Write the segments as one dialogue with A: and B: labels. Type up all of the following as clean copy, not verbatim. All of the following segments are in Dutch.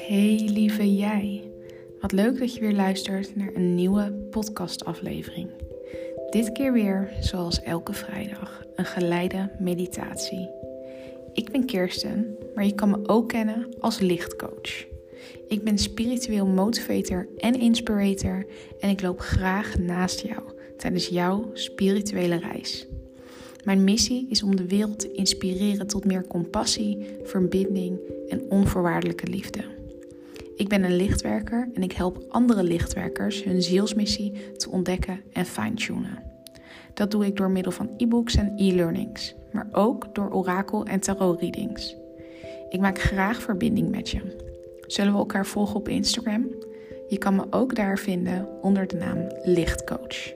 A: Hey lieve jij, wat leuk dat je weer luistert naar een nieuwe podcastaflevering. Dit keer weer, zoals elke vrijdag, een geleide meditatie. Ik ben Kirsten, maar je kan me ook kennen als lichtcoach. Ik ben spiritueel motivator en inspirator en ik loop graag naast jou tijdens jouw spirituele reis. Mijn missie is om de wereld te inspireren tot meer compassie, verbinding en onvoorwaardelijke liefde. Ik ben een lichtwerker en ik help andere lichtwerkers hun zielsmissie te ontdekken en fine-tunen. Dat doe ik door middel van e-books en e-learnings, maar ook door orakel- en tarot-readings. Ik maak graag verbinding met je. Zullen we elkaar volgen op Instagram? Je kan me ook daar vinden onder de naam Lichtcoach.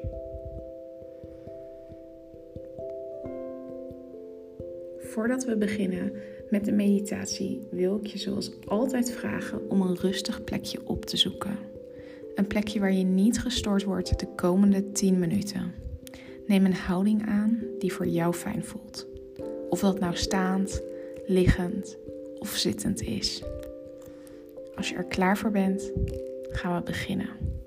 A: Voordat we beginnen met de meditatie wil ik je zoals altijd vragen om een rustig plekje op te zoeken. Een plekje waar je niet gestoord wordt de komende 10 minuten. Neem een houding aan die voor jou fijn voelt. Of dat nou staand, liggend of zittend is. Als je er klaar voor bent, gaan we beginnen.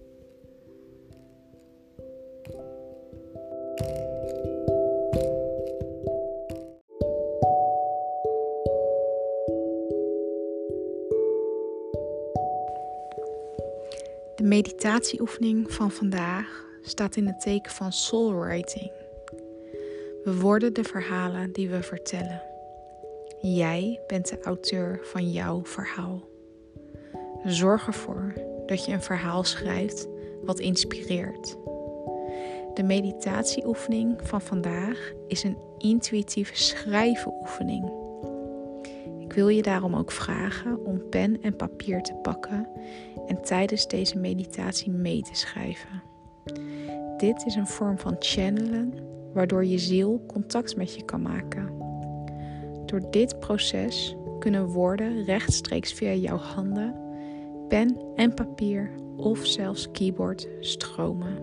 A: De meditatieoefening van vandaag staat in het teken van soulwriting. We worden de verhalen die we vertellen. Jij bent de auteur van jouw verhaal. Zorg ervoor dat je een verhaal schrijft wat inspireert. De meditatieoefening van vandaag is een intuïtieve schrijvenoefening. Ik wil je daarom ook vragen om pen en papier te pakken en tijdens deze meditatie mee te schrijven. Dit is een vorm van channelen, waardoor je ziel contact met je kan maken. Door dit proces kunnen woorden rechtstreeks via jouw handen, pen en papier of zelfs keyboard stromen.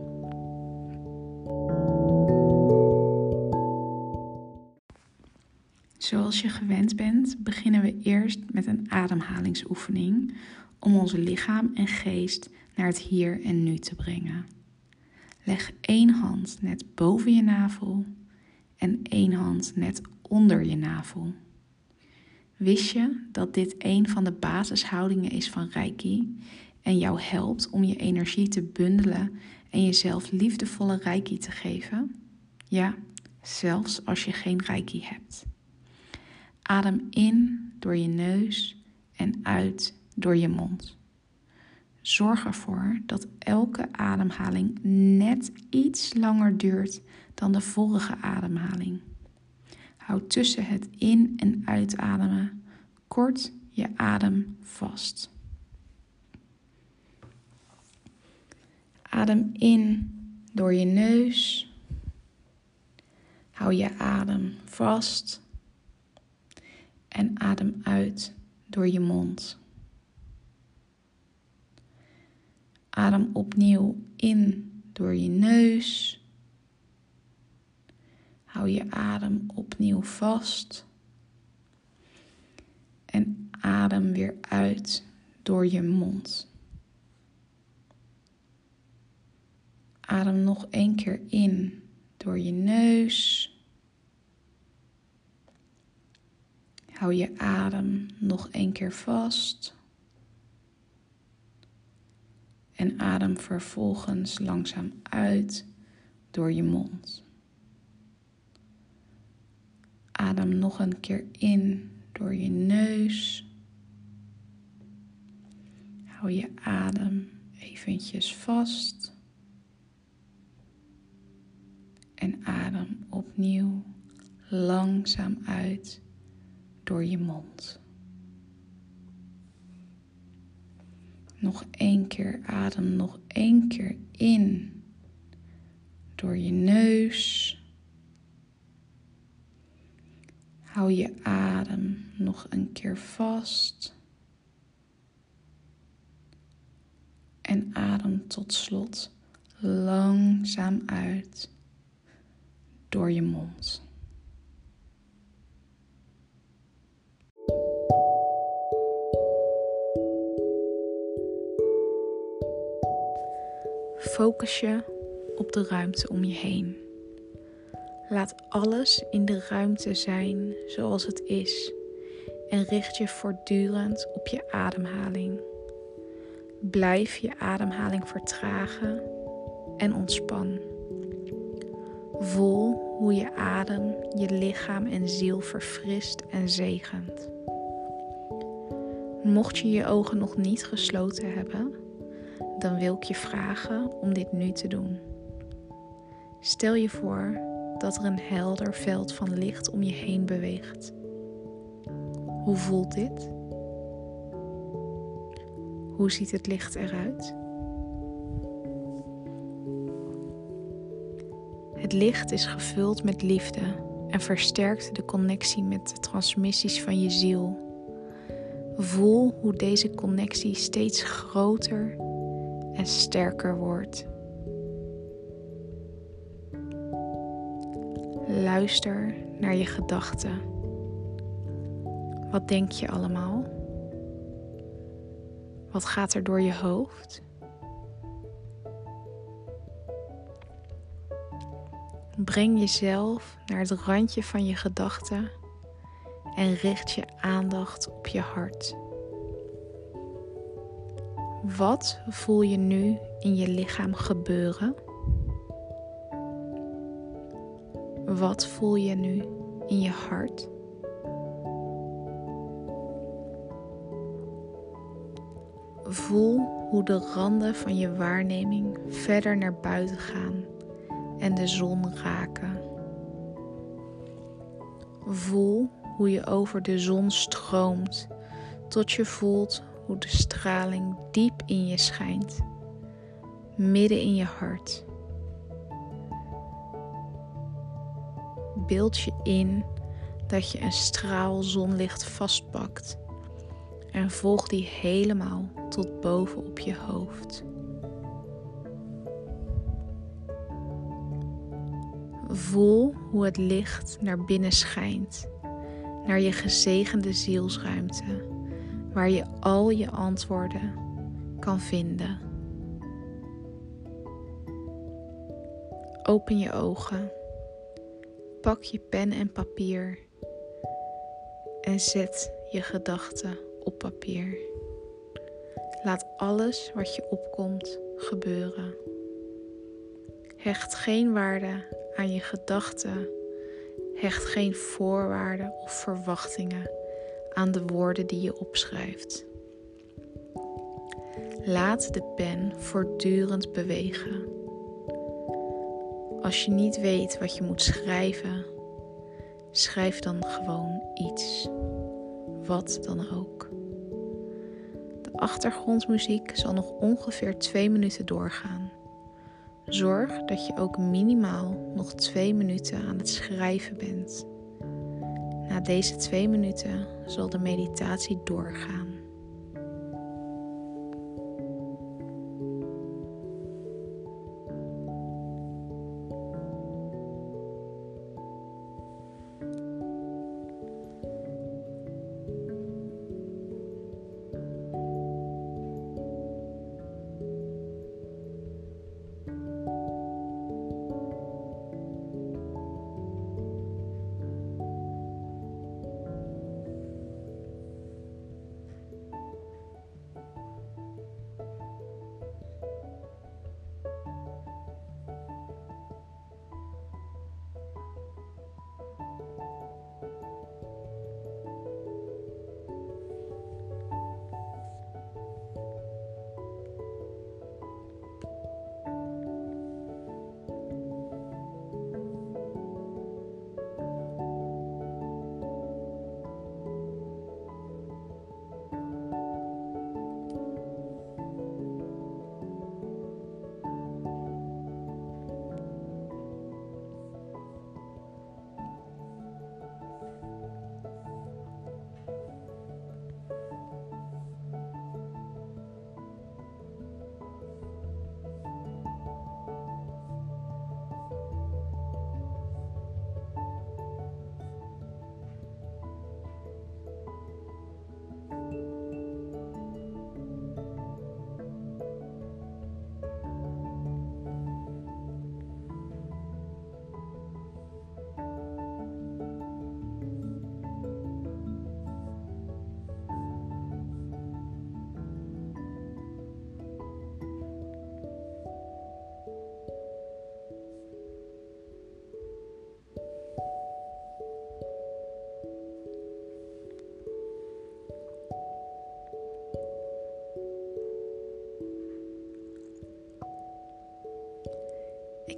A: Zoals je gewend bent, beginnen we eerst met een ademhalingsoefening om ons lichaam en geest naar het hier en nu te brengen. Leg 1 hand net boven je navel en 1 hand net onder je navel. Wist je dat dit een van de basishoudingen is van Reiki en jou helpt om je energie te bundelen en jezelf liefdevolle Reiki te geven? Ja, zelfs als je geen Reiki hebt. Adem in door je neus en uit door je mond. Zorg ervoor dat elke ademhaling net iets langer duurt dan de vorige ademhaling. Houd tussen het in- en uitademen kort je adem vast. Adem in door je neus. Hou je adem vast. En adem uit door je mond. Adem opnieuw in door je neus. Hou je adem opnieuw vast. En adem weer uit door je mond. Adem nog 1 keer in door je neus. Hou je adem nog 1 keer vast. En adem vervolgens langzaam uit door je mond. Adem nog 1 keer in door je neus. Hou je adem eventjes vast. En adem opnieuw langzaam uit door je mond. Nog 1 keer, adem nog 1 keer in door je neus. Hou je adem nog 1 keer vast. En adem tot slot langzaam uit door je mond. Focus je op de ruimte om je heen. Laat alles in de ruimte zijn zoals het is en richt je voortdurend op je ademhaling. Blijf je ademhaling vertragen en ontspan. Voel hoe je adem je lichaam en ziel verfrist en zegent. Mocht je je ogen nog niet gesloten hebben, dan wil ik je vragen om dit nu te doen. Stel je voor dat er een helder veld van licht om je heen beweegt. Hoe voelt dit? Hoe ziet het licht eruit? Het licht is gevuld met liefde en versterkt de connectie met de transmissies van je ziel. Voel hoe deze connectie steeds groter en sterker wordt. Luister naar je gedachten. Wat denk je allemaal? Wat gaat er door je hoofd? Breng jezelf naar het randje van je gedachten en richt je aandacht op je hart. Wat voel je nu in je lichaam gebeuren? Wat voel je nu in je hart? Voel hoe de randen van je waarneming verder naar buiten gaan en de zon raken. Voel hoe je over de zon stroomt tot je voelt hoe de straling diep in je schijnt, midden in je hart. Beeld je in dat je een straal zonlicht vastpakt en volg die helemaal tot boven op je hoofd. Voel hoe het licht naar binnen schijnt, naar je gezegende zielsruimte, waar je al je antwoorden kan vinden. Open je ogen, pak je pen en papier en zet je gedachten op papier. Laat alles wat je opkomt gebeuren. Hecht geen waarde aan je gedachten. Hecht geen voorwaarden of verwachtingen aan de woorden die je opschrijft. Laat de pen voortdurend bewegen. Als je niet weet wat je moet schrijven, schrijf dan gewoon iets. Wat dan ook. De achtergrondmuziek zal nog ongeveer 2 minuten doorgaan. Zorg dat je ook minimaal nog 2 minuten aan het schrijven bent. Na deze 2 minuten zal de meditatie doorgaan.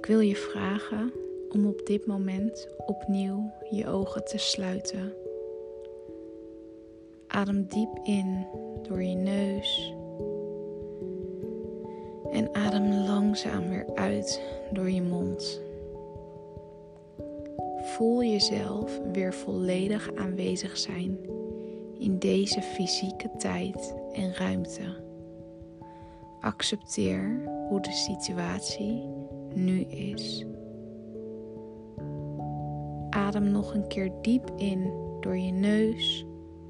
A: Ik wil je vragen om op dit moment opnieuw je ogen te sluiten. Adem diep in door je neus en adem langzaam weer uit door je mond. Voel jezelf weer volledig aanwezig zijn in deze fysieke tijd en ruimte. Accepteer hoe de situatie nu is. Adem nog een keer diep in door je neus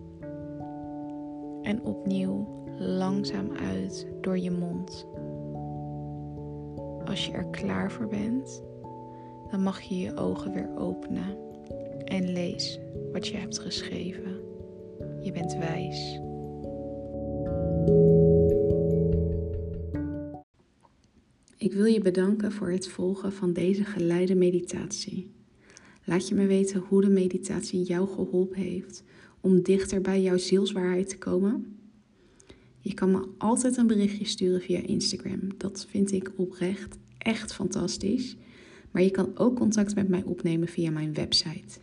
A: en opnieuw langzaam uit door je mond. Als je er klaar voor bent, dan mag je je ogen weer openen en lees wat je hebt geschreven. Je bent wijs. Ik wil je bedanken voor het volgen van deze geleide meditatie. Laat je me weten hoe de meditatie jou geholpen heeft om dichter bij jouw zielswaarheid te komen. Je kan me altijd een berichtje sturen via Instagram. Dat vind ik oprecht echt fantastisch. Maar je kan ook contact met mij opnemen via mijn website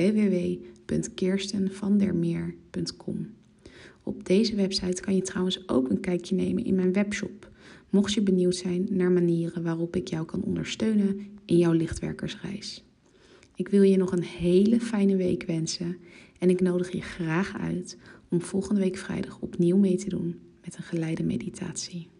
A: www.kirstenvandermeer.com. Op deze website kan je trouwens ook een kijkje nemen in mijn webshop, mocht je benieuwd zijn naar manieren waarop ik jou kan ondersteunen in jouw lichtwerkersreis. Ik wil je nog een hele fijne week wensen en ik nodig je graag uit om volgende week vrijdag opnieuw mee te doen met een geleide meditatie.